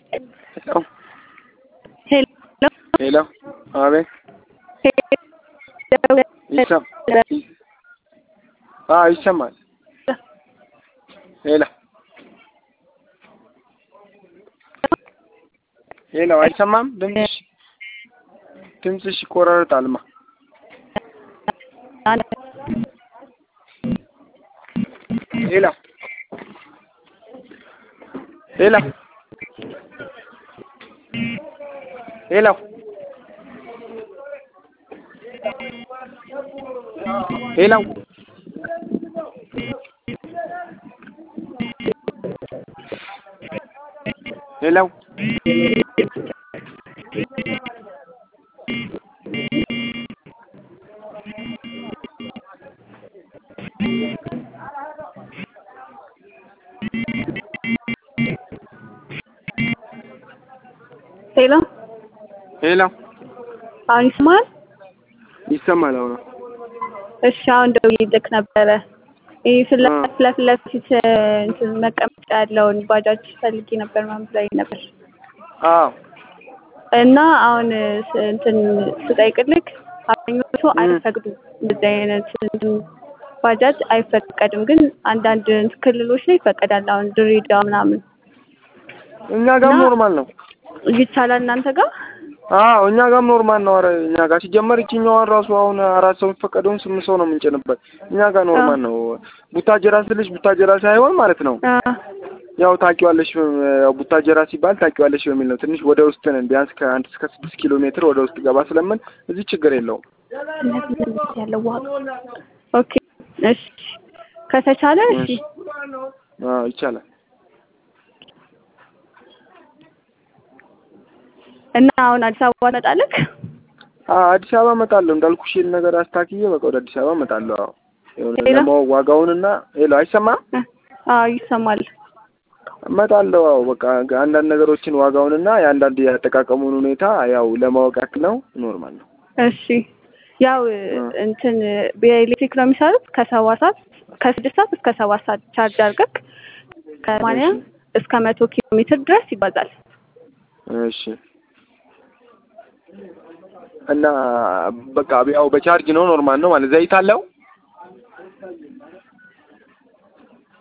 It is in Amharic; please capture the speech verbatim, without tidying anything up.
Hello. Hello. Hello. A ver. Hello. Isam. Ah, ይሰማል. ሄሎ ሄሎ አይሰማም? ድምፅሽ ድምፅሽ ይቆራረጣልማ። ሄሎ ሄሎ ሄሎ ሄሎ ሄሎ ሄሎ ሄሎ አሁን ይሰማል? ይሰማል አሁን። እሺ አሁን ደውዬልክ ነበረ። ይሄ ፍለፍ ፍለፍ ለፊት እንትን መቀመጫ ያለውን ባጃጅ ፈልጌ ነበር ምናምን ብላኝ ነበር። አዎ እና አሁን እንትን ስጠይቅልክ አብዛኞቹ አይፈቅዱም። እንደዚህ አይነት እንትን ባጃጅ አይፈቀድም፣ ግን አንዳንድ ክልሎች ላይ ይፈቀዳል። አሁን ድሬዳዋ ምናምን እኛ ጋር ኖርማል ነው። ይቻላል እናንተ ጋር? አዎ እኛ ጋር ኖርማል ነው። ኧረ እኛ ጋር ሲጀመር እቺኛዋን ራሱ አሁን አራት ሰው የሚፈቀደውን ስምንት ሰው ነው የምንጭንበት። እኛ ጋር ኖርማል ነው። ቡታጀራ ስልሽ ቡታጀራ ሳይሆን ማለት ነው። ያው ታውቂዋለሽ፣ ያው ቡታጀራ ሲባል ታውቂዋለሽ በሚል ነው። ትንሽ ወደ ውስጥ ነን። ቢያንስ ከአንድ እስከ ስድስት ኪሎ ሜትር ወደ ውስጥ ገባ ስለምን እዚህ ችግር የለውም። ያለው ዋጋ ኦኬ። እሺ ከተቻለ እሺ። አዎ ይቻላል። እና አሁን አዲስ አበባ እመጣለሁ? አዎ አዲስ አበባ እመጣለሁ። እንዳልኩሽ ይሄን ነገር አስታክዬ በቃ ወደ አዲስ አበባ እመጣለሁ። አዎ ይኸውልህ ለማወቅ ዋጋውንና ሄሎ አይሰማም? አዎ ይሰማል። እመጣለሁ። አዎ በቃ አንዳንድ ነገሮችን ዋጋውንና የአንዳንድ ያጠቃቀሙን ሁኔታ ያው ለማወቅ ያክል ነው። ኖርማል ነው። እሺ ያው እንትን በኤሌክትሪክ ነው የሚሰሩት። ከሰባት ሰዓት ከስድስት ሰዓት እስከ ሰባት ሰዓት ቻርጅ አድርገህ ከሰማንያ እስከ መቶ ኪሎ ሜትር ድረስ ይጓዛል። እሺ እና በቃ ያው በቻርጅ ነው ኖርማል ነው ማለት ዘይት አለው?